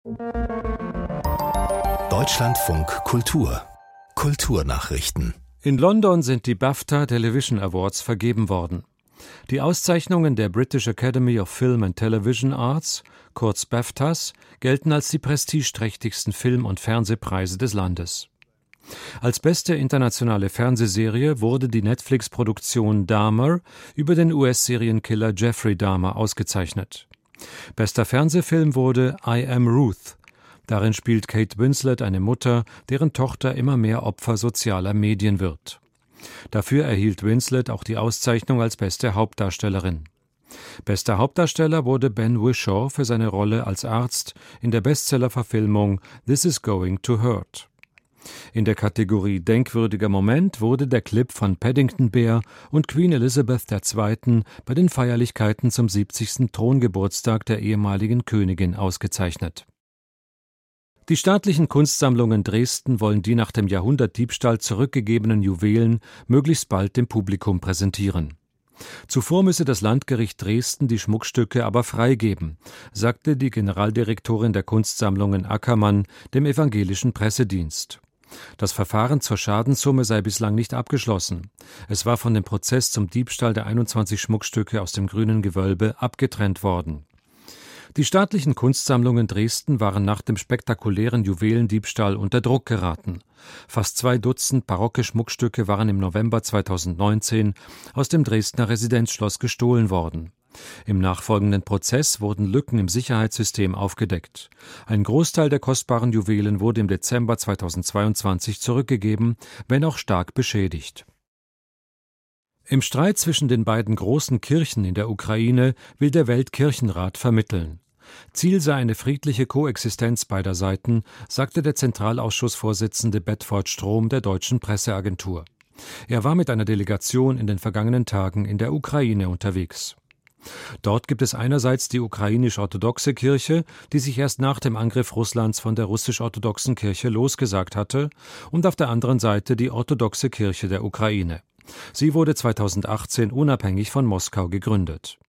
Deutschlandfunk Kultur Kulturnachrichten. In London sind die BAFTA Television Awards vergeben worden. Die Auszeichnungen der British Academy of Film and Television Arts, kurz BAFTAs, gelten als die prestigeträchtigsten Film- und Fernsehpreise des Landes. Als beste internationale Fernsehserie wurde die Netflix-Produktion Dahmer über den US-Serienkiller Jeffrey Dahmer ausgezeichnet. Bester Fernsehfilm wurde I Am Ruth. Darin spielt Kate Winslet eine Mutter, deren Tochter immer mehr Opfer sozialer Medien wird. Dafür erhielt Winslet auch die Auszeichnung als beste Hauptdarstellerin. Bester Hauptdarsteller wurde Ben Whishaw für seine Rolle als Arzt in der Bestseller-Verfilmung This is Going to Hurt. In der Kategorie Denkwürdiger Moment wurde der Clip von Paddington Bear und Queen Elizabeth II. Bei den Feierlichkeiten zum 70. Throngeburtstag der ehemaligen Königin ausgezeichnet. Die staatlichen Kunstsammlungen Dresden wollen die nach dem Jahrhundertdiebstahl zurückgegebenen Juwelen möglichst bald dem Publikum präsentieren. Zuvor müsse das Landgericht Dresden die Schmuckstücke aber freigeben, sagte die Generaldirektorin der Kunstsammlungen Ackermann dem evangelischen Pressedienst. Das Verfahren zur Schadenssumme sei bislang nicht abgeschlossen. Es war von dem Prozess zum Diebstahl der 21 Schmuckstücke aus dem Grünen Gewölbe abgetrennt worden. Die staatlichen Kunstsammlungen Dresden waren nach dem spektakulären Juwelendiebstahl unter Druck geraten. Fast 2 Dutzend barocke Schmuckstücke waren im November 2019 aus dem Dresdner Residenzschloss gestohlen worden. Im nachfolgenden Prozess wurden Lücken im Sicherheitssystem aufgedeckt. Ein Großteil der kostbaren Juwelen wurde im Dezember 2022 zurückgegeben, wenn auch stark beschädigt. Im Streit zwischen den beiden großen Kirchen in der Ukraine will der Weltkirchenrat vermitteln. Ziel sei eine friedliche Koexistenz beider Seiten, sagte der Zentralausschussvorsitzende Bedford Strom der deutschen Presseagentur. Er war mit einer Delegation in den vergangenen Tagen in der Ukraine unterwegs. Dort gibt es einerseits die ukrainisch-orthodoxe Kirche, die sich erst nach dem Angriff Russlands von der russisch-orthodoxen Kirche losgesagt hatte, und auf der anderen Seite die orthodoxe Kirche der Ukraine. Sie wurde 2018 unabhängig von Moskau gegründet.